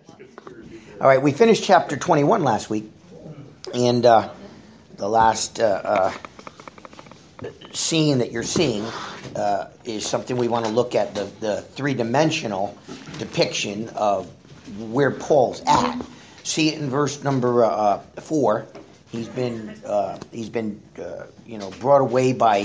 All right, we finished chapter 21 last week, and the last scene that you're seeing is something we want to look at, the three-dimensional depiction of where Paul's at. See it in verse number 4. He's been brought away by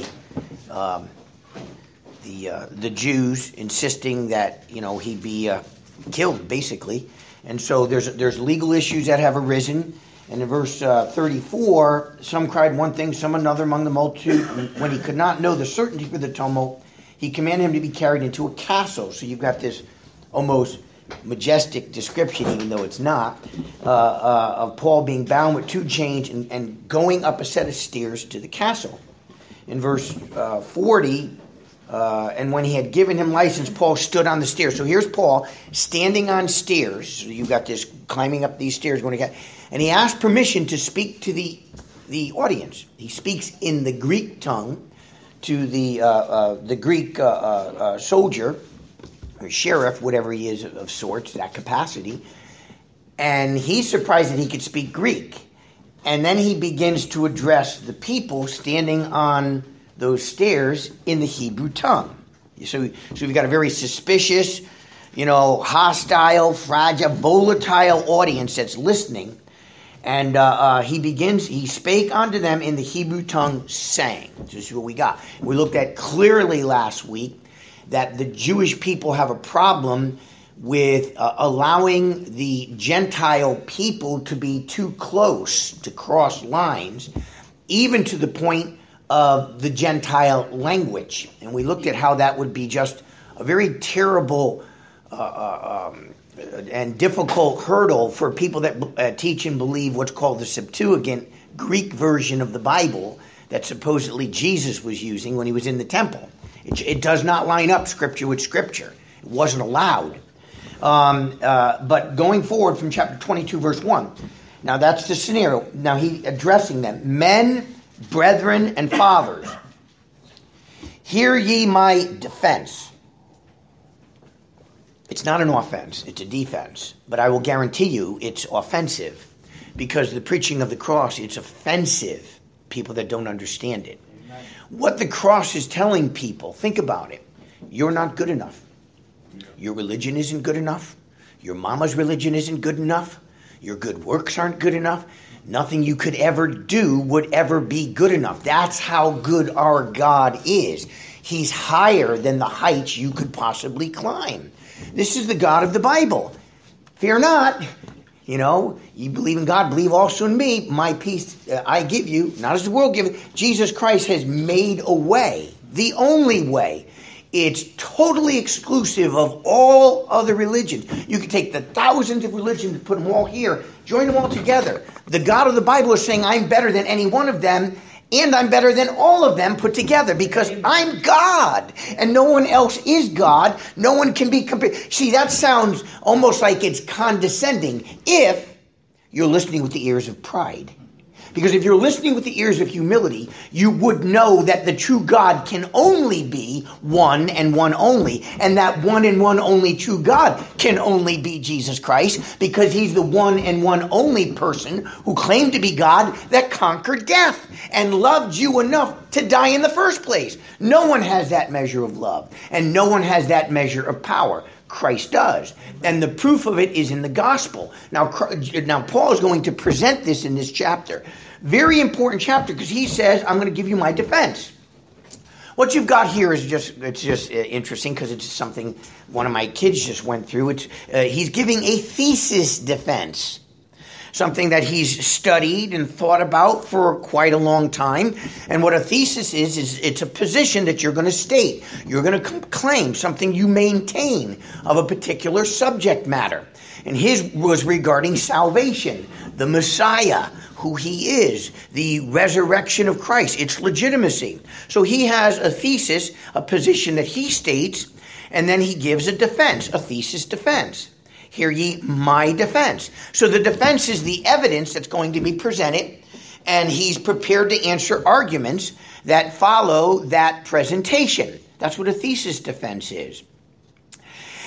the Jews, insisting that he be killed, basically. And so there's legal issues that have arisen. And in verse 34, some cried one thing, some another among the multitude. And when he could not know the certainty for the tumult, he commanded him to be carried into a castle. So you've got this almost majestic description, even though it's not, of Paul being bound with two chains and going up a set of stairs to the castle. In verse 40, and when he had given him license, Paul stood on the stairs. So here's Paul standing on stairs. So you've got this climbing up these stairs. And he asked permission to speak to the audience. He speaks in the Greek tongue to the Greek soldier, or sheriff, whatever he is of sorts, that capacity. And he's surprised that he could speak Greek. And then he begins to address the people standing on those stairs in the Hebrew tongue. So we've got a very suspicious, hostile, fragile, volatile audience that's listening. And he spake unto them in the Hebrew tongue, saying. This is what we got. We looked at clearly last week that the Jewish people have a problem with allowing the Gentile people to be too close to cross lines, even to the point of the Gentile language. And we looked at how that would be just a very terrible and difficult hurdle for people that teach and believe what's called the Septuagint, Greek version of the Bible that supposedly Jesus was using when he was in the temple. It does not line up Scripture with Scripture. It wasn't allowed. But going forward from chapter 22, verse 1, now that's the scenario. Now he's addressing them. Men, brethren, and fathers, hear ye my defense. It's not an offense, it's a defense. But I will guarantee you it's offensive, because the preaching of the cross, it's offensive. People that don't understand it. Amen. What the cross is telling people, think about it. You're not good enough. Your religion isn't good enough. Your mama's religion isn't good enough. Your good works aren't good enough. Nothing you could ever do would ever be good enough. That's how good our God is. He's higher than the heights you could possibly climb. This is the God of the Bible. Fear not. You believe in God, believe also in me. My peace I give you, not as the world giveth. Jesus Christ has made a way, the only way. It's totally exclusive of all other religions. You can take the thousands of religions and put them all here, join them all together. The God of the Bible is saying, I'm better than any one of them, and I'm better than all of them put together, because I'm God, and no one else is God. No one can be compared. See, that sounds almost like it's condescending if you're listening with the ears of pride. Because if you're listening with the ears of humility, you would know that the true God can only be one and one only. And that one and one only true God can only be Jesus Christ, because he's the one and one only person who claimed to be God that conquered death and loved you enough to die in the first place. No one has that measure of love, and no one has that measure of power. Christ does. And the proof of it is in the gospel. Now Paul is going to present this in this chapter. Very important chapter, because he says, I'm going to give you my defense. What you've got here is just interesting, because it's something one of my kids just went through. He's giving a thesis defense, something that he's studied and thought about for quite a long time. And what a thesis is it's a position that you're going to state. You're going to claim something you maintain of a particular subject matter. And his was regarding salvation, the Messiah, who he is, the resurrection of Christ, its legitimacy. So he has a thesis, a position that he states, and then he gives a defense, a thesis defense. Hear ye my defense. So the defense is the evidence that's going to be presented, and he's prepared to answer arguments that follow that presentation. That's what a thesis defense is.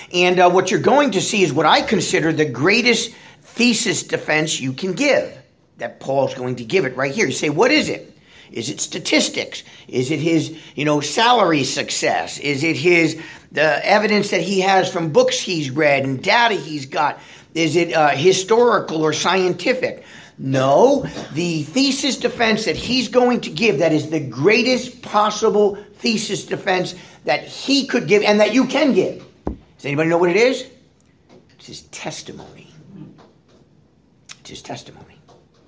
And what you're going to see is what I consider the greatest thesis defense you can give, that Paul's going to give it right here. You say, what is it? Is it statistics? Is it his, salary success? Is it the evidence that he has from books he's read and data he's got? Is it historical or scientific? No, the thesis defense that he's going to give, that is the greatest possible thesis defense that he could give and that you can give. Does anybody know what it is? It's his testimony. It's his testimony.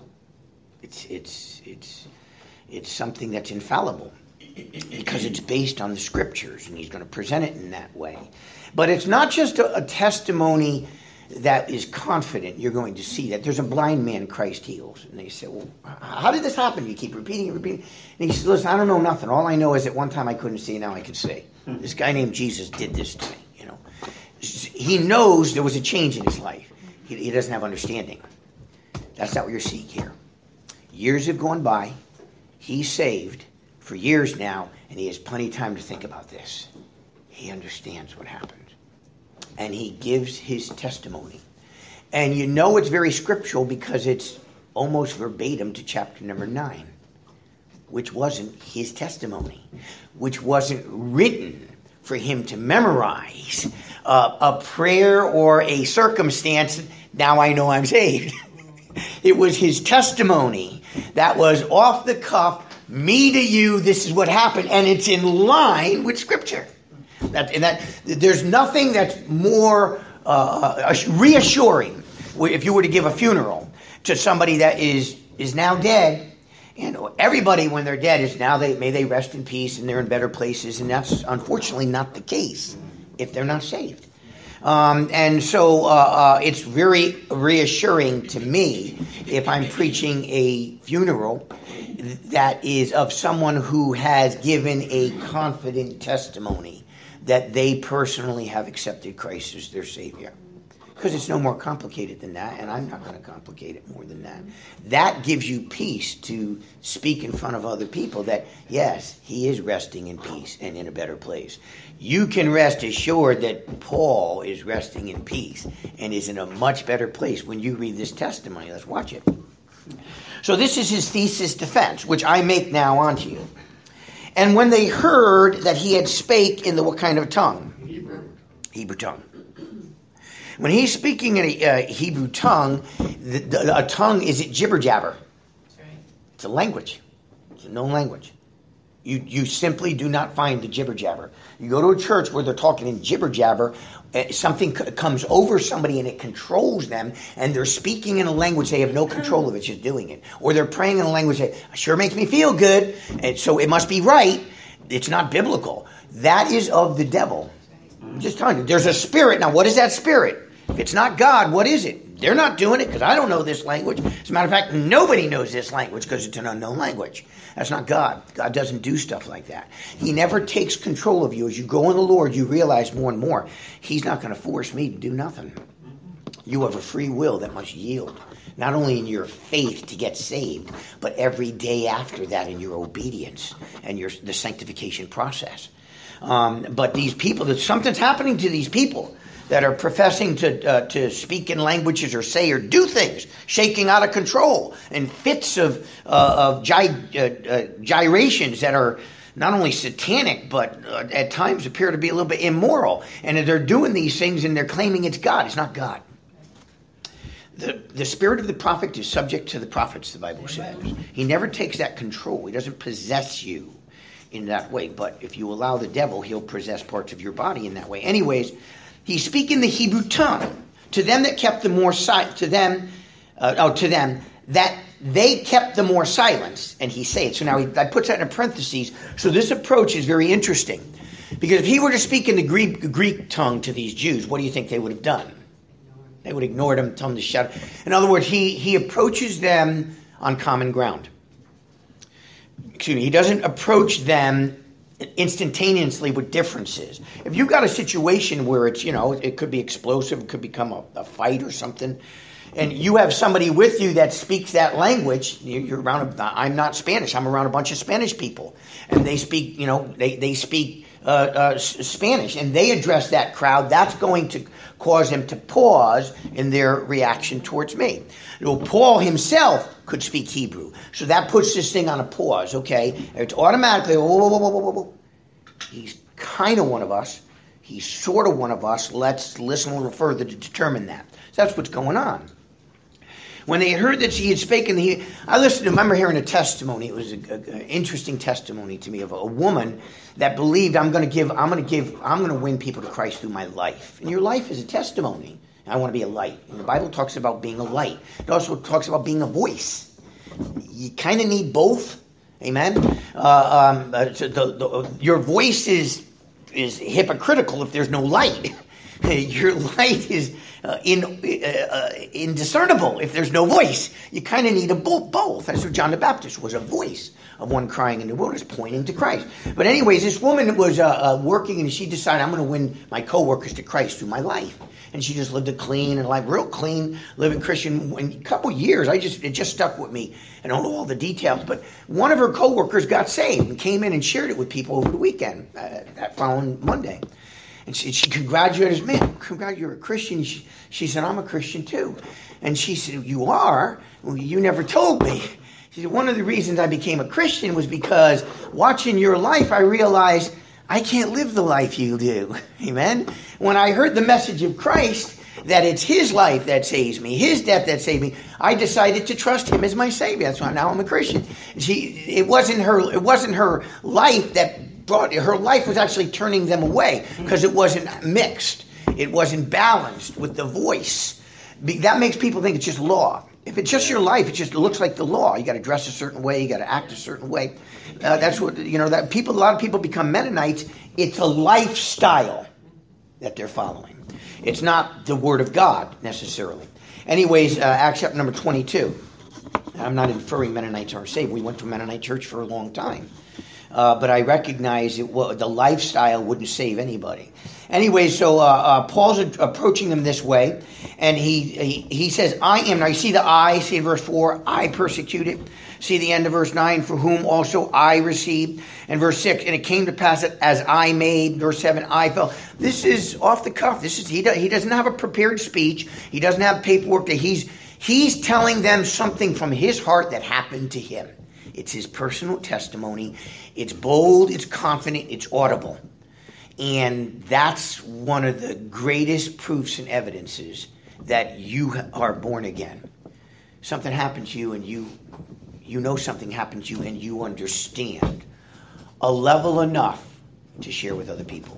It's something that's infallible because it's based on the scriptures, and he's going to present it in that way. But it's not just a testimony that is confident. You're going to see that there's a blind man Christ heals. And they say, well, how did this happen? You keep repeating it. And he says, listen, I don't know nothing. All I know is that one time I couldn't see, now I can see. This guy named Jesus did this to me, He knows there was a change in his life. He doesn't have understanding. That's not what you're seeing here. Years have gone by. He's saved for years now, and he has plenty of time to think about this. He understands what happened. And he gives his testimony. And it's very scriptural because it's almost verbatim to chapter number 9, which wasn't his testimony, which wasn't written for him to memorize a prayer or a circumstance. Now I know I'm saved. It was his testimony that was off the cuff, me to you, this is what happened, and it's in line with Scripture. That there's nothing that's more reassuring if you were to give a funeral to somebody that is now dead, and everybody when they're dead is now may they rest in peace and they're in better places, and that's unfortunately not the case if they're not saved. And so it's very reassuring to me if I'm preaching a funeral that is of someone who has given a confident testimony that they personally have accepted Christ as their Savior. Because it's no more complicated than that, and I'm not going to complicate it more than that. That gives you peace to speak in front of other people that, yes, he is resting in peace and in a better place. You can rest assured that Paul is resting in peace and is in a much better place when you read this testimony. Let's watch it. So this is his thesis defense, which I make now unto you. And when they heard that he had spake in the what kind of tongue? Hebrew tongue. When he's speaking in a Hebrew tongue, a tongue is it jibber jabber. That's right. It's a language. It's a known language. You simply do not find the jibber jabber. You go to a church where they're talking in jibber jabber, something comes over somebody and it controls them, and they're speaking in a language they have no control of, it's just doing it. Or they're praying in a language that sure makes me feel good, and so it must be right. It's not biblical. That is of the devil. I'm just telling you, there's a spirit. Now, what is that spirit? If it's not God, what is it? They're not doing it because I don't know this language. As a matter of fact, nobody knows this language because it's an unknown language. That's not God. God doesn't do stuff like that. He never takes control of you. As you go in the Lord, you realize more and more, he's not going to force me to do nothing. You have a free will that must yield, not only in your faith to get saved, but every day after that in your obedience and the sanctification process. But these people, something's happening to these people that are professing to speak in languages or say or do things, shaking out of control, and fits of gyrations that are not only satanic, but at times appear to be a little bit immoral. And they're doing these things and they're claiming it's God. It's not God. The spirit of the prophet is subject to the prophets, the Bible says. He never takes that control. He doesn't possess you in that way. But if you allow the devil, he'll possess parts of your body in that way. Anyways, he's speaking the Hebrew tongue to them that kept the more that they kept the more silence, and he said. So now I put that in parentheses. So this approach is very interesting, because if he were to speak in the Greek tongue to these Jews, what do you think they would have done? They would ignore him, tell him to shut up. In other words, he approaches them on common ground. Excuse me, he doesn't approach them instantaneously with differences. If you've got a situation where it's, it could be explosive, it could become a fight or something, and you have somebody with you that speaks that language, you're around, I'm not Spanish, I'm around a bunch of Spanish people, and they speak, they speak Spanish, and they address that crowd. That's going to cause them to pause in their reaction towards me. Paul himself could speak Hebrew, so that puts this thing on a pause. Okay, it's automatically. Whoa. He's kind of one of us. He's sort of one of us. Let's listen a little further to determine that. So that's what's going on. When they heard that he had spoken, I remember hearing a testimony. It was an interesting testimony to me of a woman that believed I'm going to win people to Christ through my life. And your life is a testimony. I want to be a light. And the Bible talks about being a light. It also talks about being a voice. You kind of need both. Amen. Your voice is hypocritical if there's no light. Your light is indiscernible if there's no voice. You kind of need both. That's what John the Baptist was, a voice of one crying in the wilderness, pointing to Christ. But anyways, this woman was working, and she decided, I'm going to win my co-workers to Christ through my life. And she just lived a clean and real clean, living Christian. In a couple years, it just stuck with me. I don't know all the details, but one of her co-workers got saved and came in and shared it with people over the weekend, that following Monday. And she congratulated us, man, you're a Christian. She said, I'm a Christian too. And she said, you are? Well, you never told me. She said, one of the reasons I became a Christian was because watching your life, I realized I can't live the life you do. Amen? When I heard the message of Christ, that it's his life that saves me, his death that saved me, I decided to trust him as my Savior. That's why now I'm a Christian. It wasn't her life that brought her life was actually turning them away because it wasn't mixed. It wasn't balanced with the voice. That makes people think it's just law. If it's just your life, it looks like the law. You got to dress a certain way. You got to act a certain way. That's what, that people, a lot of people become Mennonites. It's a lifestyle that they're following. It's not the word of God necessarily. Anyways, Acts chapter number 22. I'm not inferring Mennonites are saved. We went to a Mennonite church for a long time. But I recognize the lifestyle wouldn't save anybody. Anyway, so Paul's approaching them this way, and he says, I am. Now you see the I, see in verse 4, I persecuted. See the end of verse 9, for whom also I received. And verse 6, and it came to pass that as I made. Verse 7, I fell. This is off the cuff. He doesn't have a prepared speech. He doesn't have paperwork. He's telling them something from his heart that happened to him. It's his personal testimony. It's bold, it's confident, it's audible. And that's one of the greatest proofs and evidences that you are born again. Something happened to you and you know something happened to you and you understand a level enough to share with other people.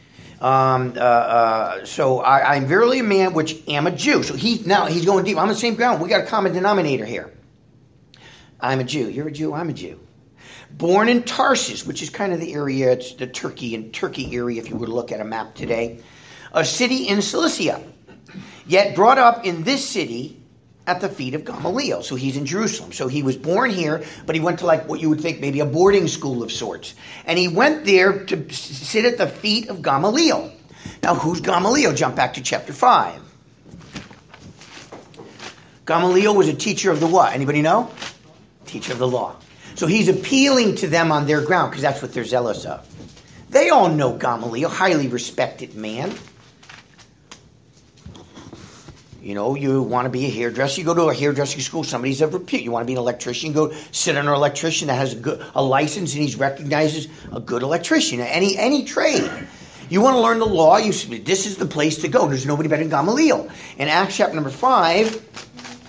So I'm verily a man which am a Jew. So he's going deep. I'm on the same ground. We got a common denominator here. I'm a Jew. You're a Jew. I'm a Jew. Born in Tarsus, which is kind of the area, it's the Turkey area if you were to look at a map today. A city in Cilicia. Yet brought up in this city at the feet of Gamaliel. So he's in Jerusalem. So he was born here, but he went to what you would think maybe a boarding school of sorts. And he went there to sit at the feet of Gamaliel. Now who's Gamaliel? Jump back to chapter 5. Gamaliel was a teacher of the what? Anybody know? Teacher of the law. So he's appealing to them on their ground because that's what they're zealous of. They all know Gamaliel, highly respected man. You want to be a hairdresser, you go to a hairdressing school, somebody's of repute. You want to be an electrician, you go sit under an electrician that has a license and he's recognized as a good electrician. Any trade. You want to learn the law, this is the place to go. There's nobody better than Gamaliel. In Acts chapter number 5,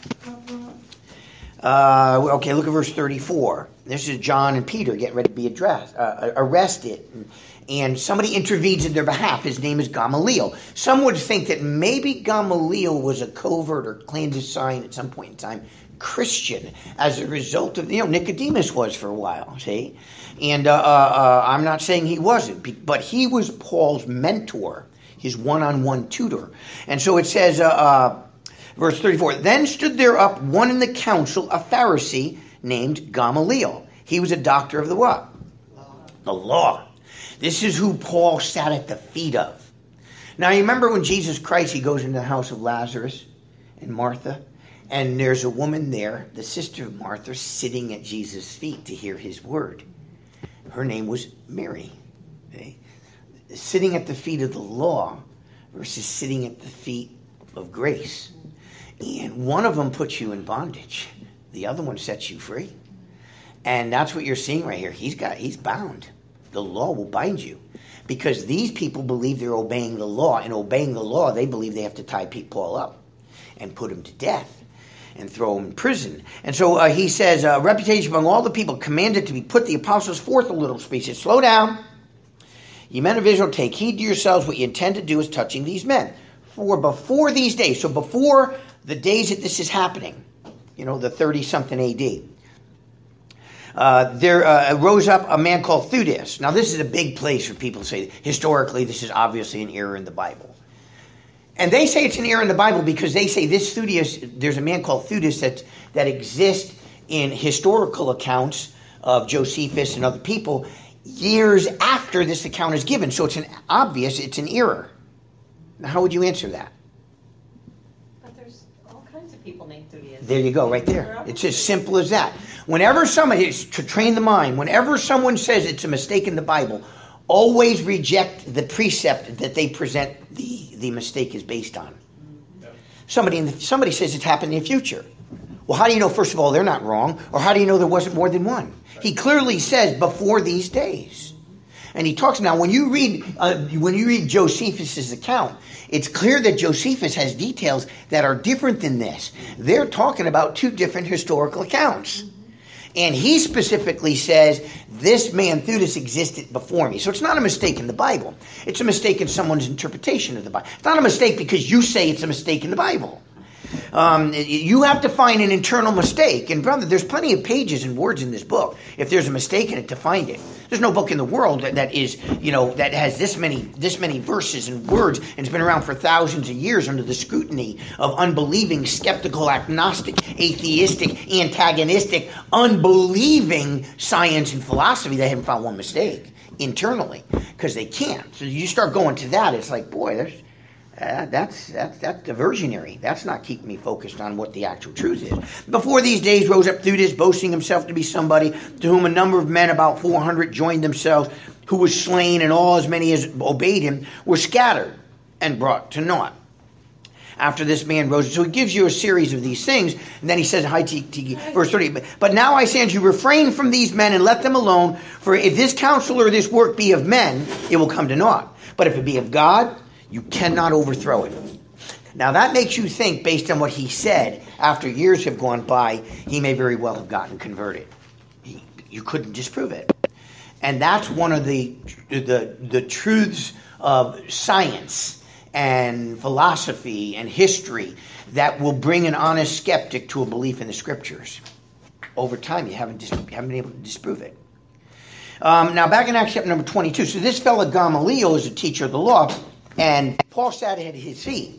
look at verse 34. This is John and Peter getting ready to be arrested. And somebody intervenes in their behalf. His name is Gamaliel. Some would think that maybe Gamaliel was a covert or clandestine at some point in time Christian as a result of, Nicodemus was for a while, see? And I'm not saying he wasn't, but he was Paul's mentor, his one-on-one tutor. And so it says, verse 34, then stood there up one in the council, a Pharisee named Gamaliel. He was a doctor of the what? The law. This is who Paul sat at the feet of. Now, you remember when Jesus Christ, he goes into the house of Lazarus and Martha, and there's a woman there, the sister of Martha, sitting at Jesus' feet to hear his word. Her name was Mary. Okay? sitting at the feet of the law versus sitting at the feet of grace. And one of them puts you in bondage. The other one sets you free. And that's what you're seeing right here. He's bound. The law will bind you. Because these people believe they're obeying the law. And obeying the law, they believe they have to tie Paul up and put him to death and throw him in prison. And so he says, reputation among all the people commanded to be put the apostles forth a little space. He says, slow down. Ye men of Israel, take heed to yourselves. What you intend to do is touching these men. For before these days, so before the days that this is happening, the 30-something AD, there rose up a man called Theudas. Now, this is a big place for people to say, historically, this is obviously an error in the Bible. And they say it's an error in the Bible because they say this Theudas, there's a man called Theudas that exists in historical accounts of Josephus and other people years after this account is given. So it's an error. Now, how would you answer that? But there's all kinds of people named Theudas. There you go, right there. It's as simple as that. Whenever somebody, to train the mind, whenever someone says it's a mistake in the Bible, always reject the precept that they present the mistake is based on. Somebody says it's happened in the future. Well, how do you know, first of all, they're not wrong? Or how do you know there wasn't more than one? He clearly says before these days. And he talks now, when you read Josephus' account, it's clear that Josephus has details that are different than this. They're talking about two different historical accounts. And he specifically says, this man Theudas existed before me. So it's not a mistake in the Bible. It's a mistake in someone's interpretation of the Bible. It's not a mistake because you say it's a mistake in the Bible. You have to find an internal mistake. And brother, there's plenty of pages and words in this book. If there's a mistake in it, to find it. There's no book in the world that is, that has this many verses and words and it's been around for thousands of years under the scrutiny of unbelieving, skeptical, agnostic, atheistic, antagonistic, unbelieving science and philosophy. They haven't found one mistake internally because they can't. So you start going to that, it's like, boy, that's diversionary. That's not keeping me focused on what the actual truth is. Before these days rose up Theudas, boasting himself to be somebody, to whom a number of men, about 400, joined themselves, who was slain, and all as many as obeyed him were scattered and brought to naught. After this man rose. So he gives you a series of these things, and then he says, verse 30, but now I say unto you, refrain from these men and let them alone, for if this counsel or this work be of men, it will come to naught. But if it be of God, you cannot overthrow it. Now that makes you think, based on what he said, after years have gone by, he may very well have gotten converted. You couldn't disprove it. And that's one of the truths of science and philosophy and history that will bring an honest skeptic to a belief in the scriptures. Over time, you haven't been able to disprove it. Now back in Acts chapter number 22. So this fellow Gamaliel is a teacher of the law. And Paul sat at his feet,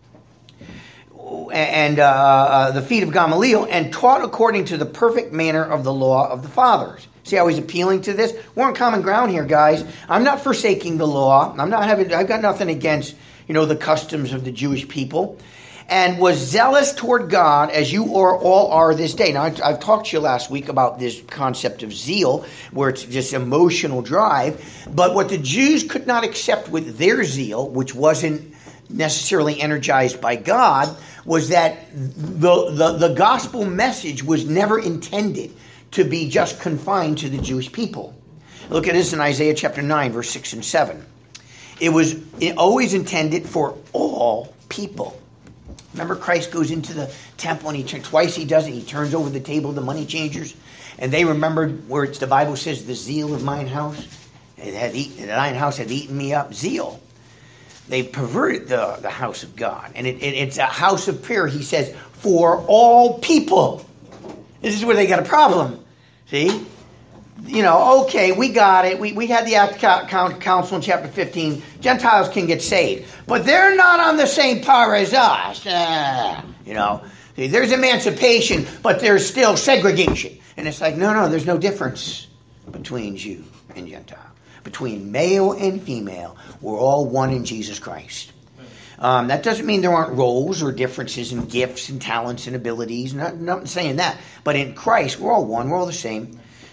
and the feet of Gamaliel, and taught according to the perfect manner of the law of the fathers. See how he's appealing to this? We're on common ground here, guys. I'm not forsaking the law. I've got nothing against, the customs of the Jewish people. And was zealous toward God as you all are this day. Now, I've talked to you last week about this concept of zeal, where it's just emotional drive. But what the Jews could not accept with their zeal, which wasn't necessarily energized by God, was that the gospel message was never intended to be just confined to the Jewish people. Look at this in Isaiah chapter 9, verse 6 and 7. It was always intended for all people. Remember, Christ goes into the temple and twice he does it. He turns over the table of the money changers. And they remembered where the Bible says, the zeal of mine house, thine house had eaten me up. Zeal. They perverted the house of God. And it's a house of prayer, he says, for all people. This is where they got a problem. See? Okay, we got it. We had the Act Council in chapter 15. Gentiles can get saved. But they're not on the same par as us. See, there's emancipation, but there's still segregation. And it's like, no, there's no difference between Jew and Gentile. Between male and female, we're all one in Jesus Christ. That doesn't mean there aren't roles or differences in gifts and talents and abilities. Not saying that. But in Christ, we're all one. We're all the same.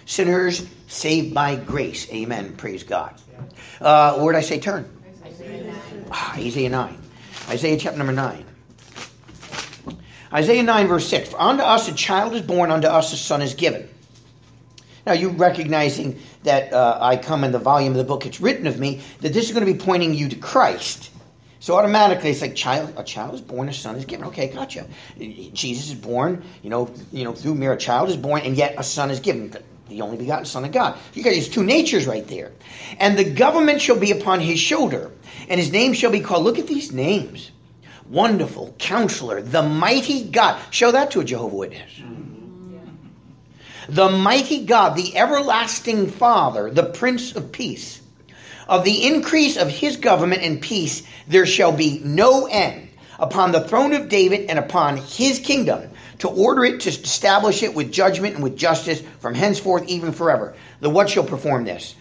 Sinners saved by grace. Amen. Praise God. Where did I say turn? Isaiah 9. Isaiah chapter number 9. Isaiah 9 verse 6. For unto us a child is born, unto us a son is given. Now you recognizing that I come in the volume of the book, it's written of me, that this is going to be pointing you to Christ. So automatically it's like a child is born, a son is given. Okay, gotcha. Jesus is born, through Mary, a child is born, and yet a son is given. The only begotten Son of God. You got his two natures right there. And the government shall be upon his shoulder, and his name shall be called, look at these names. Wonderful, Counselor, the Mighty God. Show that to a Jehovah's Witness. The Mighty God, the Everlasting Father, the Prince of Peace. Of the increase of his government and peace there shall be no end upon the throne of David and upon his kingdom, to order it, to establish it with judgment and with justice from henceforth even forever. The what shall perform this?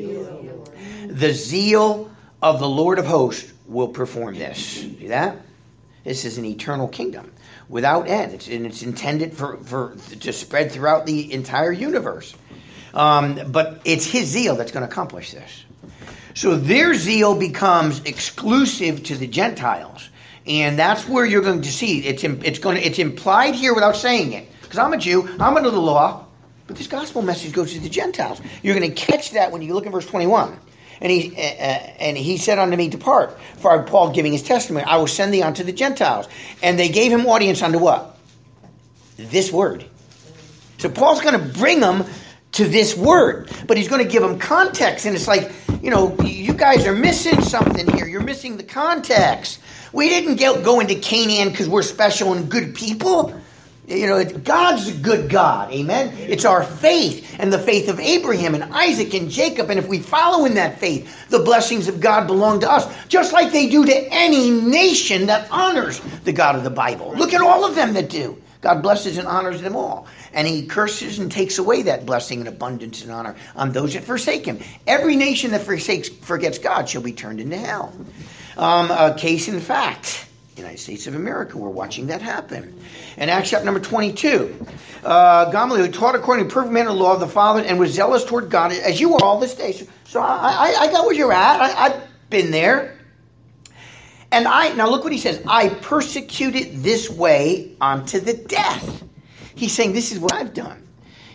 The zeal of the Lord of hosts will perform this. See that? This is an eternal kingdom without end. It's intended to spread throughout the entire universe. But it's his zeal that's going to accomplish this. So their zeal becomes exclusive to the Gentiles. And that's where you're going to see it's implied here without saying it. Because I'm a Jew, I'm under the law, but this gospel message goes to the Gentiles. You're going to catch that when you look at verse 21. And he said unto me, depart, for Paul giving his testimony, I will send thee unto the Gentiles. And they gave him audience unto what? This word. So Paul's going to bring them to this word, but he's going to give them context. And it's like, you guys are missing something here. You're missing the context. We didn't go into Canaan because we're special and good people. God's a good God. Amen. It's our faith and the faith of Abraham and Isaac and Jacob. And if we follow in that faith, the blessings of God belong to us, just like they do to any nation that honors the God of the Bible. Look at all of them that do. God blesses and honors them all. And he curses and takes away that blessing and abundance and honor on those that forsake him. Every nation that forgets God shall be turned into hell. A case in fact, United States of America, we're watching that happen. In Acts chapter number 22, Gamaliel, who taught according to perfect manner of the law of the Father and was zealous toward God, as you are all this day. So I got where you're at. I've been there. And now look what he says. I persecuted this way unto the death. He's saying, this is what I've done.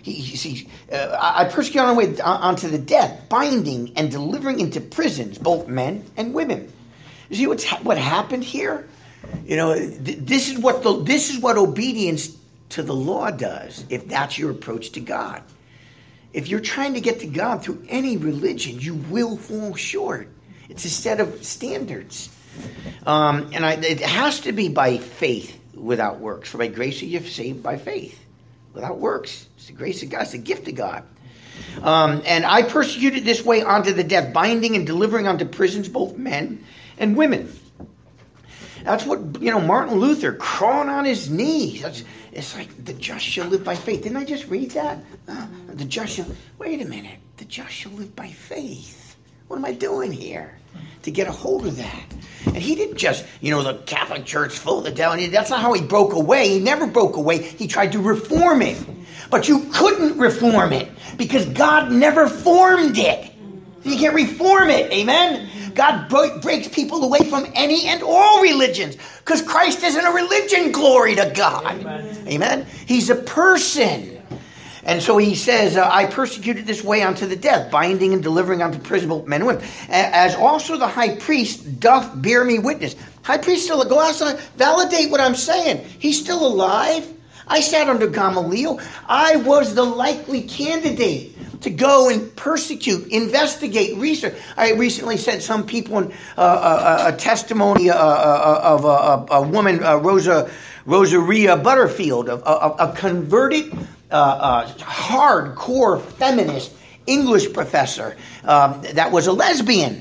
I persecute on the way unto the death, binding and delivering into prisons both men and women. You see what happened here? This is what obedience to the law does, if that's your approach to God. If you're trying to get to God through any religion, you will fall short. It's a set of standards. It has to be by faith without works. For by grace are you saved by faith. Without works. It's the grace of God. It's the gift of God. And I persecuted this way unto the death, binding and delivering unto prisons both men and women. That's what, Martin Luther crawling on his knees. It's like the just shall live by faith. Didn't I just read that? The just shall, wait a minute. The just shall live by faith. What am I doing here? To get a hold of that. And he didn't just, the Catholic Church full of the devil. That's not how he broke away. He never broke away. He tried to reform it. But you couldn't reform it because God never formed it. You can't reform it. Amen? God breaks people away from any and all religions because Christ isn't a religion. Glory to God. Amen? He's a person. And so he says, I persecuted this way unto the death, binding and delivering unto prison both men and women. As also the high priest doth bear me witness. High priest still, go outside, validate what I'm saying. He's still alive. I sat under Gamaliel. I was the likely candidate to go and persecute, investigate, research. I recently sent some people in a testimony of a woman, Rosaria Butterfield, a converted, hardcore feminist English professor that was a lesbian.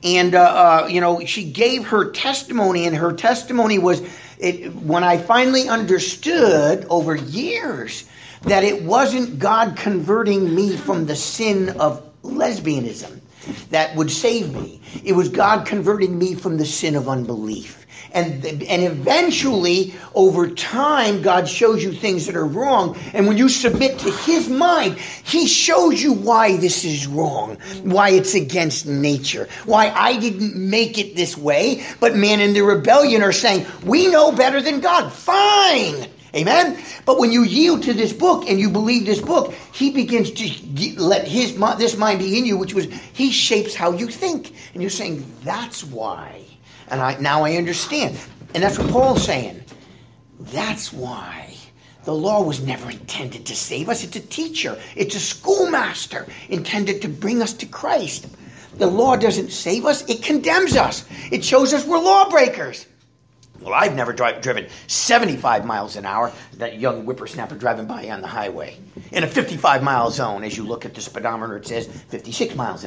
And, she gave her testimony, and her testimony was, when I finally understood over years that it wasn't God converting me from the sin of lesbianism that would save me. It was God converting me from the sin of unbelief. And eventually, over time, God shows you things that are wrong. And when you submit to his mind, he shows you why this is wrong, why it's against nature, why I didn't make it this way. But man in the rebellion are saying, we know better than God. Fine. Amen? But when you yield to this book and you believe this book, he begins to let this mind be in you, which was, he shapes how you think. And you're saying, that's why. And now I understand. And that's what Paul's saying. That's why. The law was never intended to save us. It's a teacher. It's a schoolmaster intended to bring us to Christ. The law doesn't save us. It condemns us. It shows us we're lawbreakers. Well, I've never driven 75 miles an hour, that young whippersnapper driving by on the highway. In a 55-mile zone, as you look at the speedometer, it says 56 miles an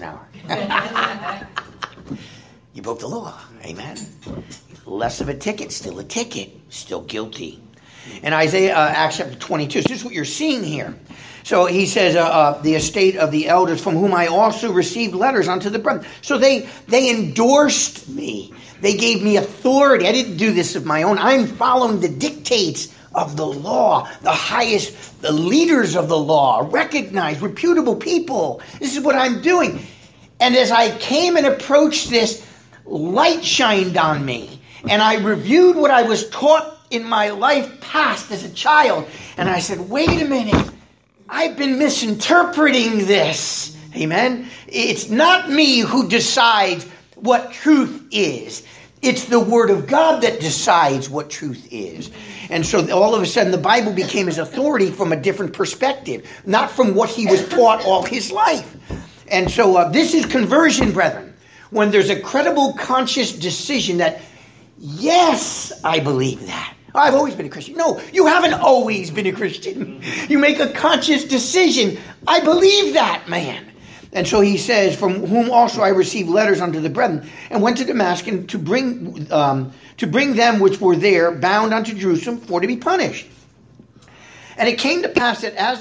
hour. You broke the law. Amen. Less of a ticket, still guilty. In Isaiah, Acts chapter 22, so this is what you're seeing here. So he says, the estate of the elders, from whom I also received letters unto the brethren. So they endorsed me. They gave me authority. I didn't do this of my own. I'm following the dictates of the law, the leaders of the law, recognized, reputable people. This is what I'm doing. And as I came and approached this, light shined on me. And I reviewed what I was taught in my life past as a child. And I said, wait a minute. I've been misinterpreting this. Amen. It's not me who decides what truth is. It's the Word of God that decides what truth is. And so all of a sudden the Bible became his authority from a different perspective, not from what he was taught all his life. And so this is conversion, brethren. When there's a credible, conscious decision that, yes, I believe that. I've always been a Christian. No, you haven't always been a Christian. You make a conscious decision. I believe that, man. And so he says, from whom also I received letters unto the brethren, and went to Damascus to bring them which were there bound unto Jerusalem for to be punished. And it came to pass that as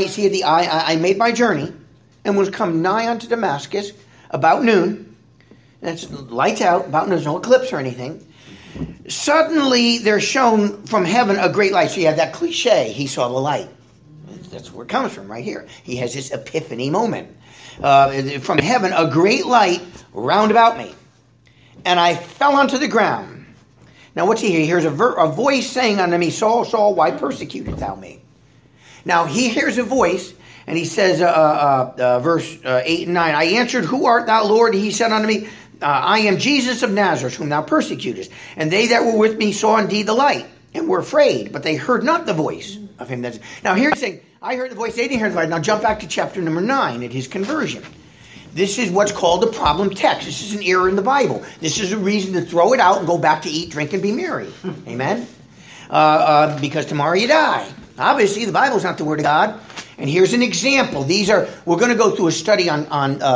I made my journey, and was come nigh unto Damascus about noon, and it's lights out, about noon, there's no eclipse or anything. Suddenly there shone from heaven a great light. So you have that cliche, he saw the light. That's where it comes from, right here. He has this epiphany moment. From heaven, a great light round about me. And I fell onto the ground. Now what's he hear? He hears a voice saying unto me, Saul, Saul, why persecutest thou me? Now he hears a voice, and he says, verse 8 and 9, I answered, who art thou, Lord? He said unto me, I am Jesus of Nazareth, whom thou persecutest. And they that were with me saw indeed the light, and were afraid, but they heard not the voice of him. Now here he's saying, I heard the voice, they didn't hear the voice. Now jump back to chapter number 9 at his conversion. This is what's called a problem text. This is an error in the Bible. This is a reason to throw it out and go back to eat, drink, and be merry. Amen? Because tomorrow you die. Obviously, the Bible's not the Word of God. And here's an example. We're going to go through a study on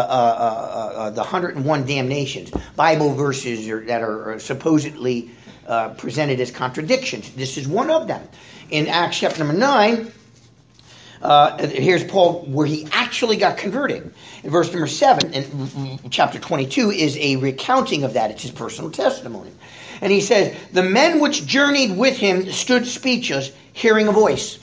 the 101 damnations, Bible verses that are supposedly presented as contradictions. This is one of them. In Acts chapter number 9, here's Paul where he actually got converted. In verse number 7, in chapter 22, is a recounting of that. It's his personal testimony. And he says, the men which journeyed with him stood speechless, hearing a voice,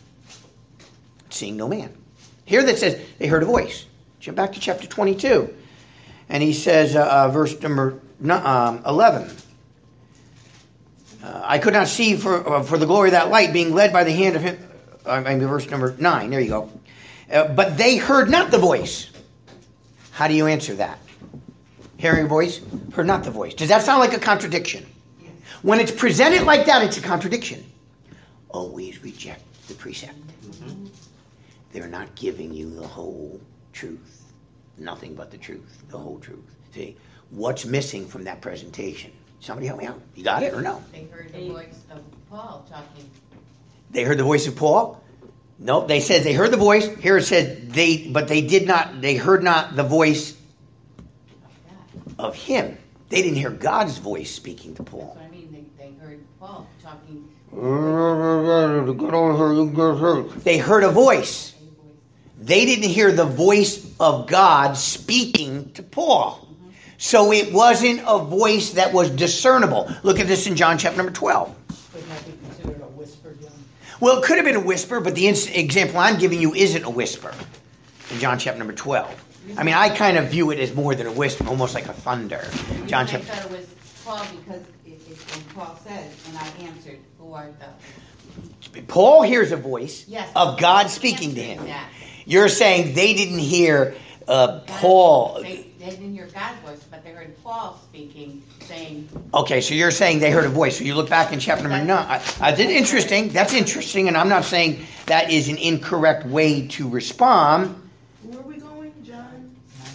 seeing no man. Here that says they heard a voice. Jump back to chapter 22. And he says, verse number 11, I could not see for the glory of that light, being led by the hand of him. Verse number 9, there you go. But they heard not the voice. How do you answer that? Hearing a voice, heard not the voice. Does that sound like a contradiction? Yes. When it's presented like that, it's a contradiction. Always reject the precept. Mm-hmm. They're not giving you the whole truth. Nothing but the truth, the whole truth. See, what's missing from that presentation? Somebody help me out. You got it or no? They heard the voice of Paul talking. They heard the voice of Paul? No, they said they heard the voice. Here it says they heard not the voice of him. They didn't hear God's voice speaking to Paul. That's what I mean. They heard Paul talking. They heard a voice. They didn't hear the voice of God speaking to Paul. So it wasn't a voice that was discernible. Look at this in John chapter number 12. Would that be considered a whisper, John? Well, it could have been a whisper, but the example I'm giving you isn't a whisper in John chapter number 12. I mean, I kind of view it as more than a whisper, almost like a thunder. John I chapter. thought it was Paul because when Paul says, and I answered, who art thou? Paul hears a voice Yes. of God speaking to him. That. You're saying they didn't hear Paul. They didn't hear God's voice, but they heard Paul speaking, saying, Okay, so you're saying they heard a voice. So you look back in chapter number 9. That's interesting. That's interesting, and I'm not saying that is an incorrect way to respond. Where are we going, John?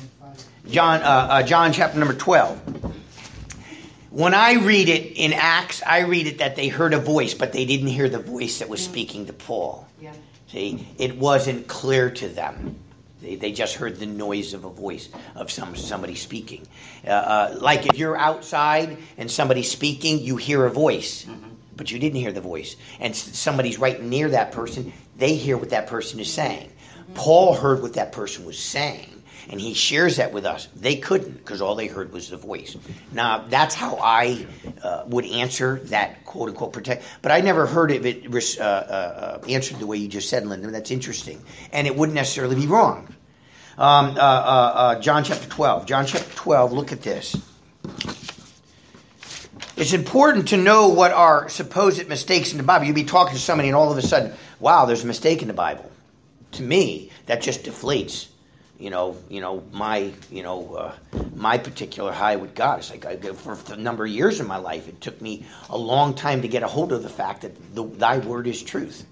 John chapter number 12. When I read it in Acts, I read it that they heard a voice, but they didn't hear the voice that was speaking to Paul. yeah. See, it wasn't clear to them. They just heard the noise of a voice of somebody speaking. Like if you're outside and somebody's speaking, you hear a voice, but you didn't hear the voice. And somebody's right near that person, they hear what that person is saying. Paul heard what that person was saying, and he shares that with us. They couldn't, because all they heard was the voice. Now, that's how I would answer that quote-unquote protect. But I never heard of it answered the way you just said, Linda. That's interesting. And it wouldn't necessarily be wrong. John chapter 12. John chapter 12, look at this. It's important to know what are supposed mistakes in the Bible. You'd be talking to somebody and all of a sudden, wow, there's a mistake in the Bible. To me, that just deflates my particular high with God. It's like for a number of years in my life, it took me a long time to get a hold of the fact that thy word is truth.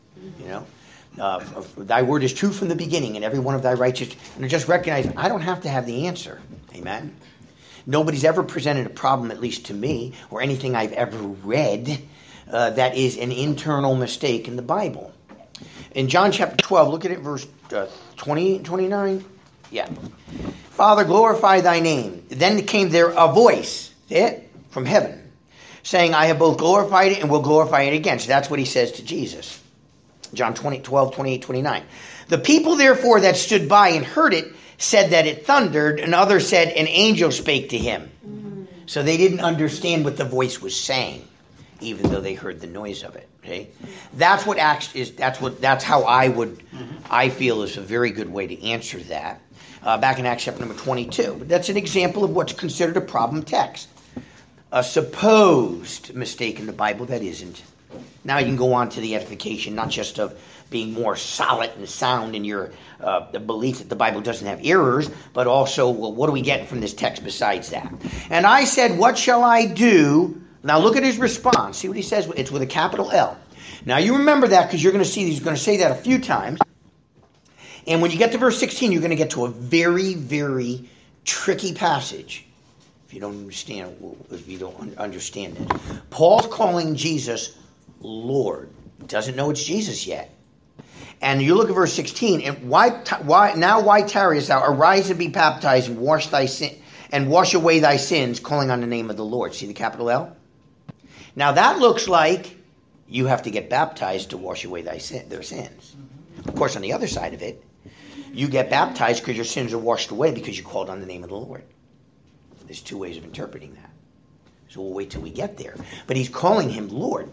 Thy word is true from the beginning, and every one of thy righteous. And I just recognize I don't have to have the answer. Amen. Nobody's ever presented a problem, at least to me, or anything I've ever read that is an internal mistake in the Bible. In John chapter 12, look at it, verse 20, 29. Yeah. Father, glorify thy name. Then came there a voice from heaven, saying, I have both glorified it and will glorify it again. So that's what he says to Jesus. John 12, 28, 29. The people, therefore, that stood by and heard it said that it thundered, and others said an angel spake to him. So they didn't understand what the voice was saying, even though they heard the noise of it. Okay, that's what Acts is. That's how I feel is a very good way to answer that. Back in Acts chapter number 22, but that's an example of what's considered a problem text, a supposed mistake in the Bible that isn't. Now you can go on to the edification, not just of being more solid and sound in your the belief that the Bible doesn't have errors, but also, well, what do we get from this text besides that? And I said, what shall I do? Now look at his response. See what he says? It's with a capital L. Now you remember that because you're going to see he's going to say that a few times. And when you get to verse 16, you're going to get to a very, very tricky passage. If you don't understand it. Paul's calling Jesus Lord. He doesn't know it's Jesus yet. And you look at verse 16, and why tarriest thou? Arise and be baptized and wash away thy sins, calling on the name of the Lord. See the capital L? Now that looks like you have to get baptized to wash away their sins. Of course, on the other side of it, you get baptized because your sins are washed away because you called on the name of the Lord. There's two ways of interpreting that. So we'll wait till we get there. But he's calling him Lord.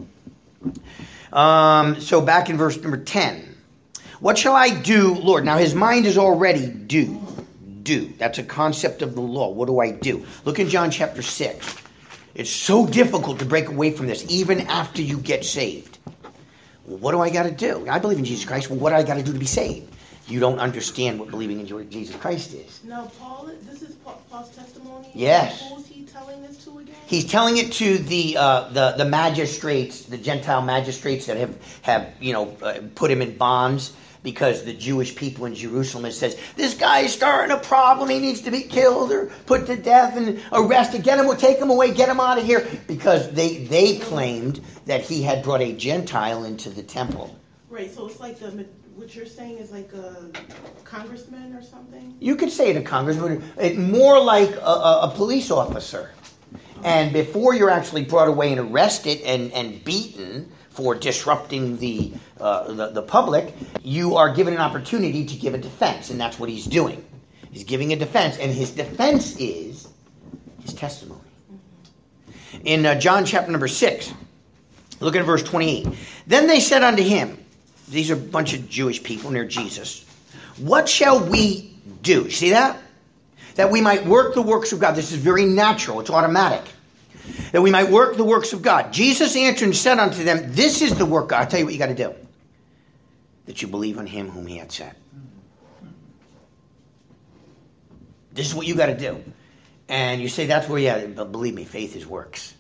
So back in verse number 10. What shall I do, Lord? Now his mind is already do. That's a concept of the law. What do I do? Look in John chapter 6. It's so difficult to break away from this even after you get saved. Well, what do I got to do? I believe in Jesus Christ. Well, what do I got to do to be saved? You don't understand what believing in Jesus Christ is. Now, this is Paul's testimony? Yes. Who is he telling this to again? He's telling it to the magistrates, the Gentile magistrates that have put him in bonds because the Jewish people in Jerusalem has says, this guy is starting a problem, he needs to be killed or put to death and arrested, take him away, get him out of here, because they claimed that he had brought a Gentile into the temple. Right, so it's like what you're saying is like a congressman or something? You could say it a congressman, more like a police officer. And before you're actually brought away and arrested and beaten for disrupting the public, you are given an opportunity to give a defense, and that's what he's doing. He's giving a defense, and his defense is His testimony. In John chapter number 6, look at verse 28. Then they said unto him, these are a bunch of Jewish people near Jesus, what shall we do? You see that? That we might work the works of God. This is very natural. It's automatic. That we might work the works of God. Jesus answered and said unto them, this is the work. I'll tell you what you got to do. That you believe on him whom he had sent. This is what you got to do. And you say, that's where, yeah, but believe me, faith is works.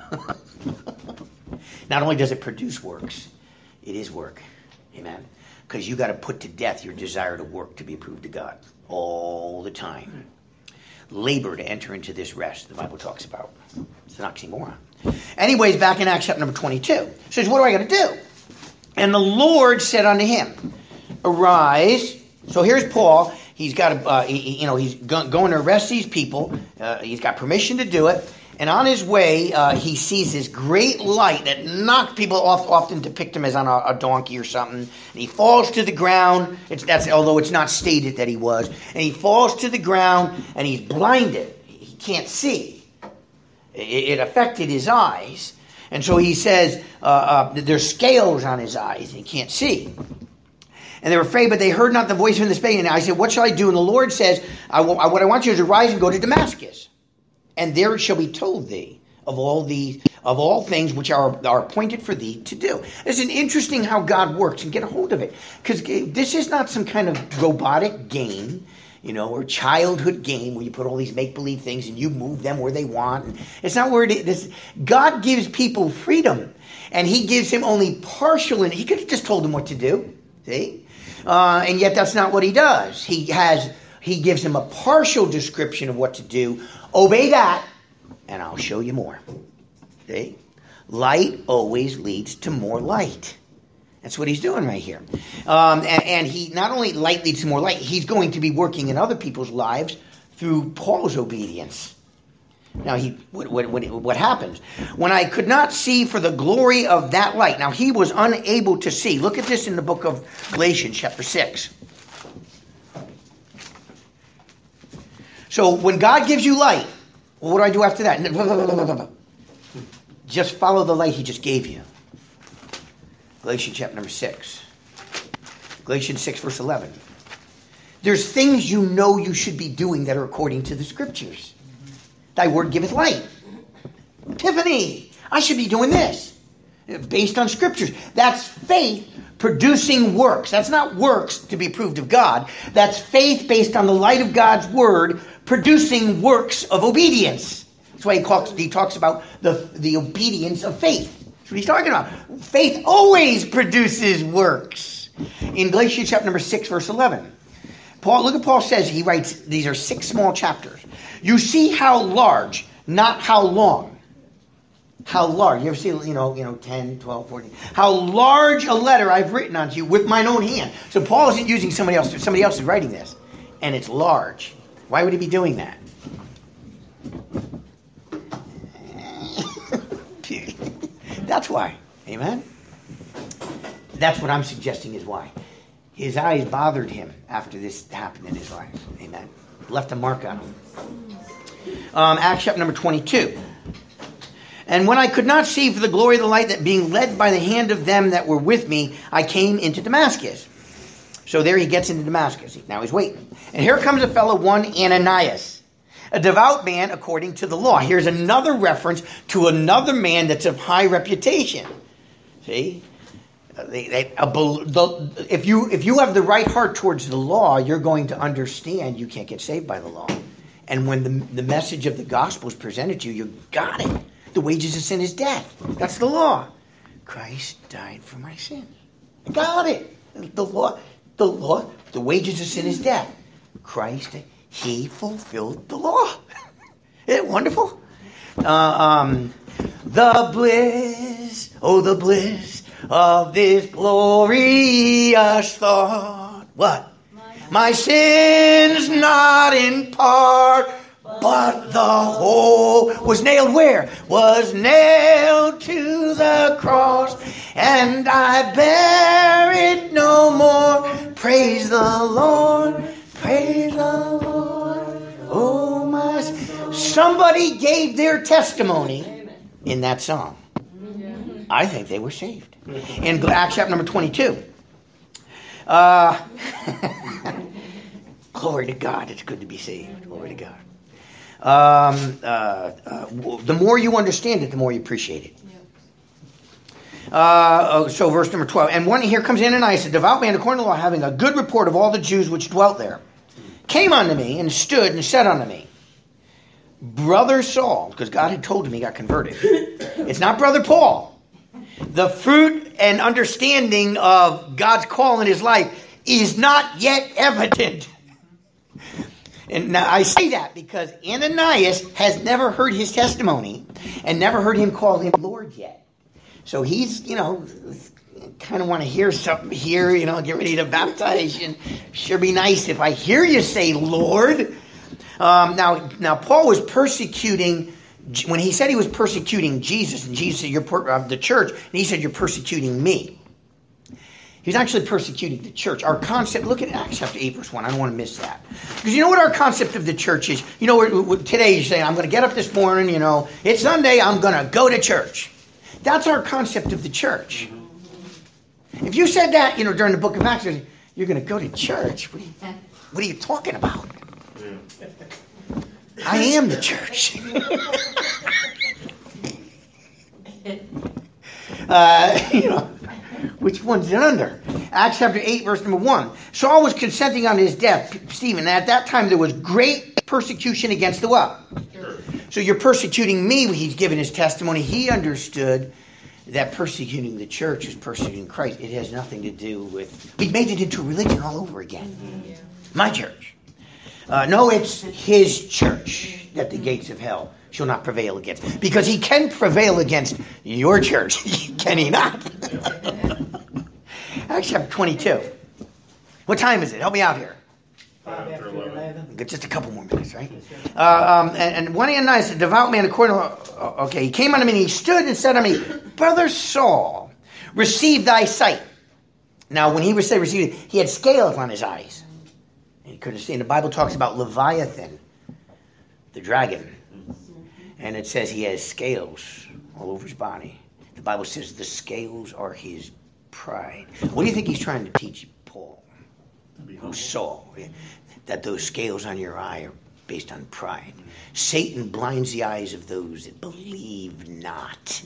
Not only does it produce works, it is work. Amen. Because you got to put to death your desire to work to be approved to God all the time. Labor to enter into this rest the Bible talks about. It's an oxymoron. Anyways, back in Acts chapter number 22. It says, what do I got to do? And the Lord said unto him, arise. So here's Paul. He's got he's going to arrest these people. He's got permission to do it. And on his way, he sees this great light that knocked people off, often depict him as on a donkey or something. And he falls to the ground. Although it's not stated that he was. And he falls to the ground and he's blinded. He can't see. It affected his eyes. And so he says there's scales on his eyes and he can't see. And they were afraid, but they heard not the voice of the spake. And I said, what shall I do? And the Lord says, what I want you is to rise and go to Damascus. And there it shall be told thee of all things which are appointed for thee to do. It's an interesting how God works, and get a hold of it. Because this is not some kind of robotic game, or childhood game where you put all these make-believe things and you move them where they want. And it's not where it is. God gives people freedom, and he gives him only partial, and he could have just told him what to do. See? And yet that's not what he does. He gives him a partial description of what to do. Obey that, and I'll show you more. See? Light always leads to more light. That's what he's doing right here. And he not only light leads to more light, he's going to be working in other people's lives through Paul's obedience. Now, what happens? When I could not see for the glory of that light. Now, he was unable to see. Look at this in the book of Galatians, chapter 6. So, when God gives you light, well, what do I do after that? Just follow the light he just gave you. Galatians chapter number 6. Galatians 6, verse 11. There's things you should be doing that are according to the scriptures. Thy word giveth light. Epiphany. I should be doing this. Based on scriptures. That's faith producing works. That's not works to be approved of God. That's faith based on the light of God's word producing works of obedience. That's why he talks about the obedience of faith. That's what he's talking about. Faith always produces works. In Galatians chapter number 6, verse 11. Look at Paul says, he writes, these are 6 small chapters. You see how large, not how long. How large. You ever see, 10, 12, 14. How large a letter I've written unto you with mine own hand. So Paul isn't using somebody else. Somebody else is writing this. And it's large. Why would he be doing that? That's why. Amen? That's what I'm suggesting is why. His eyes bothered him after this happened in his life. Amen. Left a mark on him. Acts chapter number 22. And when I could not see for the glory of the light, that being led by the hand of them that were with me, I came into Damascus. So there he gets into Damascus. Now he's waiting. And here comes a fellow, one Ananias, a devout man according to the law. Here's another reference to another man that's of high reputation. See? If you have the right heart towards the law, you're going to understand you can't get saved by the law. And when the message of the gospel is presented to you, you got it. The wages of sin is death. That's the law. Christ died for my sins. I got it. The law, the wages of sin is death. Christ, he fulfilled the law. Isn't it wonderful? The bliss, oh the bliss of this glorious thought. What? My sins not in part, but the whole was nailed where? Was nailed to the cross, and I bear it no more. Praise the Lord, oh my. somebody gave their testimony Amen. in that song. I think they were saved. In Acts chapter number 22. Glory to God. It's good to be saved. Glory to God. The more you understand it, the more you appreciate it. So verse number 12. And one, here comes Ananias, a devout man according to the law, having a good report of all the Jews which dwelt there, came unto me and stood and said unto me, Brother Saul, because God had told him he got converted. It's not Brother Paul. The fruit and understanding of God's call in his life is not yet evident. And now I say that because Ananias has never heard his testimony and never heard him call him Lord yet. So he's, kind of want to hear something here, get ready to baptize. And sure be nice if I hear you say Lord. Now Paul was persecuting, when he said he was persecuting Jesus, and Jesus said, the church, and he said, you're persecuting me. He was actually persecuting the church. Our concept, look at Acts chapter 8, verse 1. I don't want to miss that. Because you know what our concept of the church is? Today you're saying, I'm going to get up this morning, it's Sunday, I'm going to go to church. That's our concept of the church. If you said that, during the book of Acts, you're going to go to church. What are you talking about? I am the church. Which one's it under? Acts chapter 8, verse number 1. Saul was consenting on his death, Stephen, and at that time there was great persecution against the what? So you're persecuting me. He's given his testimony. He understood that persecuting the church is persecuting Christ. It has nothing to do with... We made it into a religion all over again. My church. No, it's his church that the gates of hell shall not prevail against. Because he can prevail against your church. Can he not? Acts chapter 22. What time is it? Help me out here. 5:11. Just a couple more minutes, right? And one Ananias, a devout man, according to... he came unto me and he stood and said unto me, Brother Saul, receive thy sight. Now, when he was said receive it, he had scales on his eyes. And he couldn't see. And the Bible talks about Leviathan, the dragon. And it says he has scales all over his body. The Bible says the scales are his pride. What do you think he's trying to teach Paul? Saul. That those scales on your eye are based on pride. Satan blinds the eyes of those that believe not.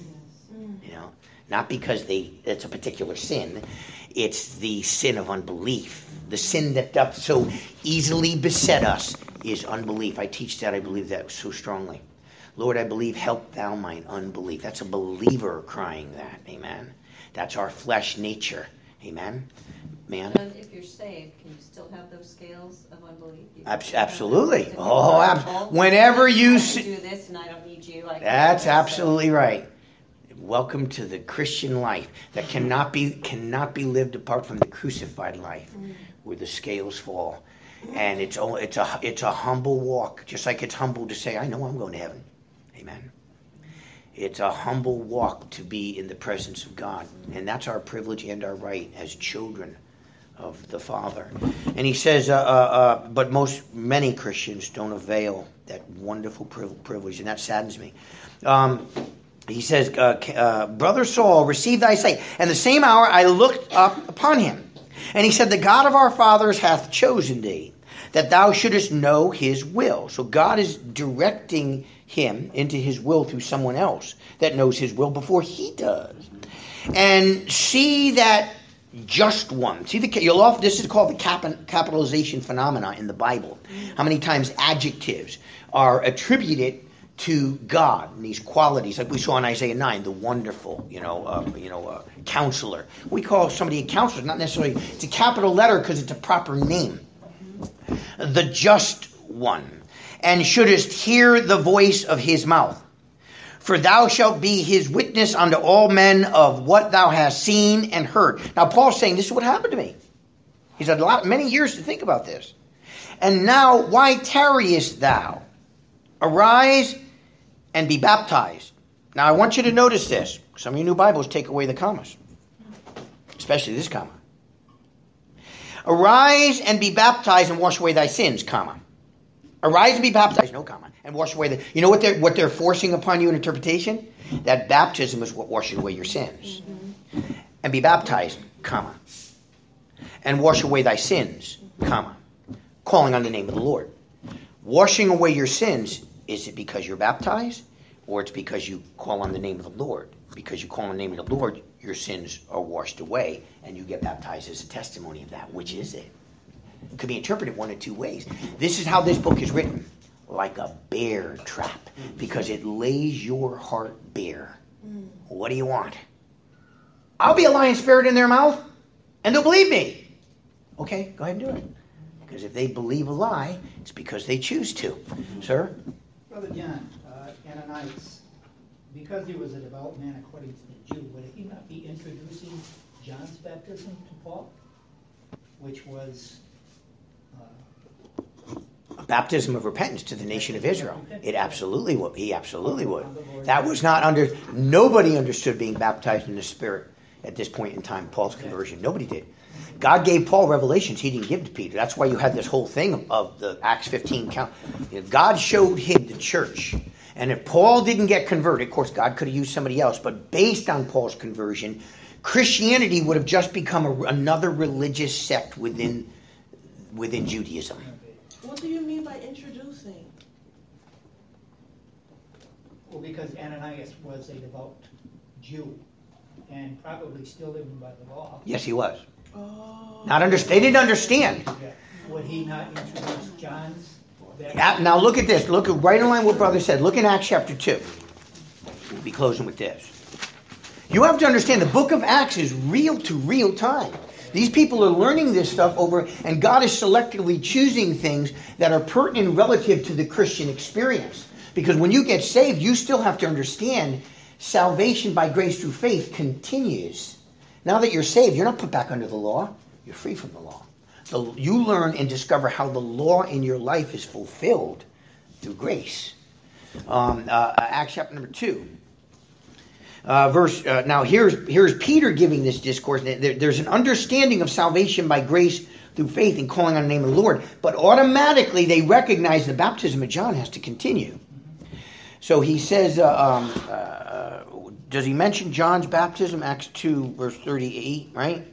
Not because it's a particular sin. It's the sin of unbelief. The sin that doth so easily beset us is unbelief. I teach that. I believe that so strongly. Lord, I believe, help thou mine unbelief. That's a believer crying that. Amen. That's our flesh nature. Amen. Man. And if you're saved, can you still have those scales of unbelief? Absolutely. Whenever you I can do this and I don't need you. That's absolutely right. Welcome to the Christian life that cannot be lived apart from the crucified life, where the scales fall, and it's a humble walk, just like it's humble to say, I know I'm going to heaven. Amen. It's a humble walk to be in the presence of God, and that's our privilege and our right as children of the Father. And he says, but many Christians don't avail that wonderful privilege, and that saddens me. He says, Brother Saul, receive thy sight. And the same hour I looked up upon him. And he said, the God of our fathers hath chosen thee, that thou shouldest know his will. So God is directing him into his will through someone else that knows his will before he does. And see that just one. See, this is called the capitalization phenomena in the Bible. How many times adjectives are attributed to God and these qualities, like we saw in Isaiah 9, the wonderful, counselor. We call somebody a counselor, not necessarily, it's a capital letter because it's a proper name. The just one. And shouldest hear the voice of his mouth. For thou shalt be his witness unto all men of what thou hast seen and heard. Now Paul's saying, this is what happened to me. He's had many years to think about this. And now, why tarriest thou? Arise and be baptized. Now I want you to notice this. Some of your new Bibles take away the commas. Especially this comma. Arise and be baptized and wash away thy sins, comma. Arise and be baptized, no comma, and wash away you know what they're forcing upon you in interpretation? That baptism is what washes away your sins. And be baptized, comma, and wash away thy sins, comma, calling on the name of the Lord. Washing away your sins, is it because you're baptized, or it's because you call on the name of the Lord? Because you call on the name of the Lord, your sins are washed away, and you get baptized as a testimony of that. Which is it? It could be interpreted one of two ways. This is how this book is written, like a bear trap, because it lays your heart bare. What do you want? I'll be a lying spirit in their mouth, and they'll believe me. Okay, go ahead and do it. Because if they believe a lie, it's because they choose to. Sir? Brother John, Ananias, because he was a devout man according to the Jew, would he not be introducing John's baptism to Paul? Which was... a baptism of repentance to the nation of Israel. It absolutely would. He absolutely would. That was not nobody understood being baptized in the Spirit at this point in time, Paul's conversion. Nobody did. God gave Paul revelations he didn't give to Peter. That's why you had this whole thing of the Acts 15 count. God showed him the church. And if Paul didn't get converted, of course, God could have used somebody else, but based on Paul's conversion, Christianity would have just become another religious sect within Judaism. What do you mean by introducing? Well, because Ananias was a devout Jew and probably still living by the law. Yes, he was. Oh. They didn't understand. Would he not introduce John's Now look at this. Look right in line with what Brother said. Look in Acts chapter 2. We'll be closing with this. You have to understand the book of Acts is real to real time. These people are learning this stuff over, and God is selectively choosing things that are pertinent relative to the Christian experience. Because when you get saved, you still have to understand salvation by grace through faith continues. Now that you're saved, you're not put back under the law. You're free from the law. So you learn and discover how the law in your life is fulfilled through grace. Acts chapter number 2. Now here's Peter giving this discourse. There's an understanding of salvation by grace through faith and calling on the name of the Lord. But automatically they recognize the baptism of John has to continue. So he says, does he mention John's baptism? Acts 2, verse 38, right?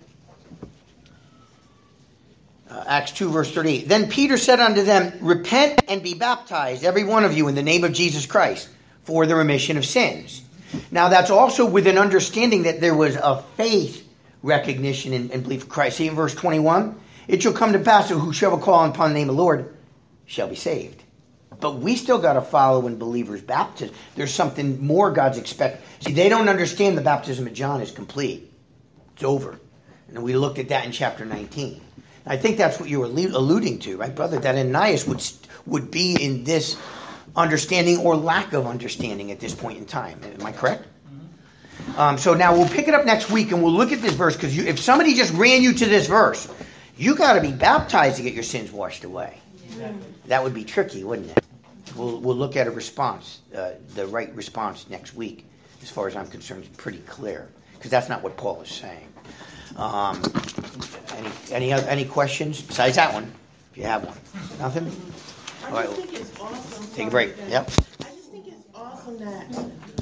Acts 2, verse 38. Then Peter said unto them, repent and be baptized, every one of you, in the name of Jesus Christ, for the remission of sins. Now that's also with an understanding that there was a faith recognition and belief of Christ. See in verse 21? It shall come to pass that whosoever call upon the name of the Lord shall be saved. But we still got to follow in believers' baptism. There's something more God's expect. See, they don't understand the baptism of John is complete. It's over. And we looked at that in chapter 19. I think that's what you were alluding to, right, brother? That Ananias would be in this understanding or lack of understanding at this point in time. Am I correct? So now we'll pick it up next week and we'll look at this verse, because if somebody just ran you to this verse, you got to be baptized to get your sins washed away. Exactly. That would be tricky, wouldn't it? We'll look at a response, the right response next week. As far as I'm concerned, it's pretty clear, because that's not what Paul is saying. Any questions besides that one? If you have one, nothing. I just think it's awesome. Take a break. Yep. I just think it's awesome that